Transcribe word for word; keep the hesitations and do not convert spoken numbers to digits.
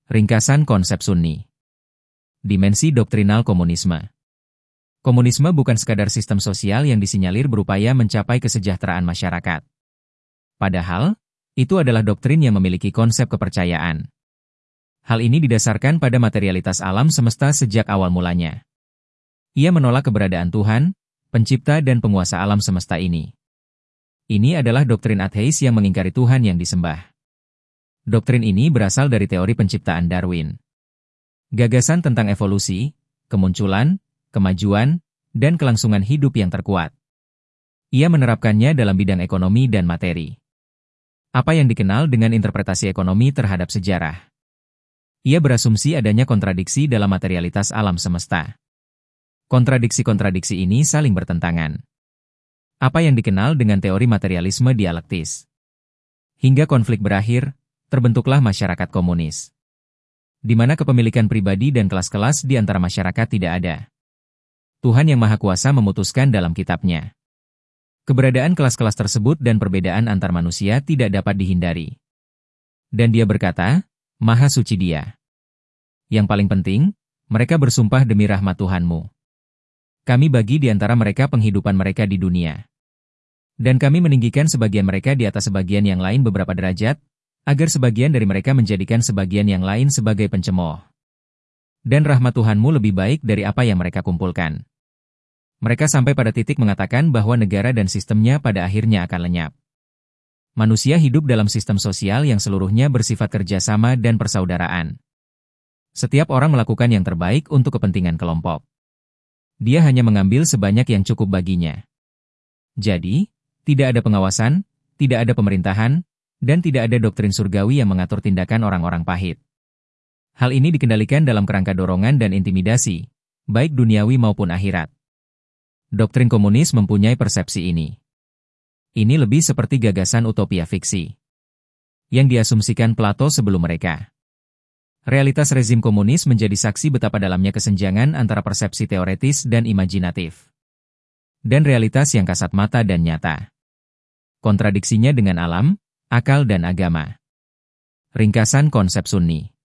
Ringkasan konsep Sunni. Dimensi doktrinal komunisme. Komunisme bukan sekadar sistem sosial yang disinyalir berupaya mencapai kesejahteraan masyarakat. Padahal, itu adalah doktrin yang memiliki konsep kepercayaan. Hal ini didasarkan pada materialitas alam semesta sejak awal mulanya. Ia menolak keberadaan Tuhan, pencipta dan penguasa alam semesta ini. Ini adalah doktrin ateis yang mengingkari Tuhan yang disembah. Doktrin ini berasal dari teori penciptaan Darwin. Gagasan tentang evolusi, kemunculan, kemajuan, dan kelangsungan hidup yang terkuat. Ia menerapkannya dalam bidang ekonomi dan materi. Apa yang dikenal dengan interpretasi ekonomi terhadap sejarah. Ia berasumsi adanya kontradiksi dalam materialitas alam semesta. Kontradiksi-kontradiksi ini saling bertentangan. Apa yang dikenal dengan teori materialisme dialektis. Hingga konflik berakhir, terbentuklah masyarakat komunis. Di mana kepemilikan pribadi dan kelas-kelas di antara masyarakat tidak ada. Tuhan Yang Maha Kuasa memutuskan dalam kitabnya. Keberadaan kelas-kelas tersebut dan perbedaan antar manusia tidak dapat dihindari. Dan Dia berkata, Maha Suci Dia. Yang paling penting, mereka bersumpah demi rahmat Tuhanmu. Kami bagi di antara mereka penghidupan mereka di dunia. Dan kami meninggikan sebagian mereka di atas sebagian yang lain beberapa derajat, agar sebagian dari mereka menjadikan sebagian yang lain sebagai pencemooh. Dan rahmat Tuhanmu lebih baik dari apa yang mereka kumpulkan. Mereka sampai pada titik mengatakan bahwa negara dan sistemnya pada akhirnya akan lenyap. Manusia hidup dalam sistem sosial yang seluruhnya bersifat kerjasama dan persaudaraan. Setiap orang melakukan yang terbaik untuk kepentingan kelompok. Dia hanya mengambil sebanyak yang cukup baginya. Jadi, tidak ada pengawasan, tidak ada pemerintahan, dan tidak ada doktrin surgawi yang mengatur tindakan orang-orang pahit. Hal ini dikendalikan dalam kerangka dorongan dan intimidasi, baik duniawi maupun akhirat. Doktrin komunis mempunyai persepsi ini. Ini lebih seperti gagasan utopia fiksi yang diasumsikan Plato sebelum mereka. Realitas rezim komunis menjadi saksi betapa dalamnya kesenjangan antara persepsi teoretis dan imajinatif. Dan realitas yang kasat mata dan nyata. Kontradiksinya dengan alam, akal dan agama. Ringkasan konsep Sunni.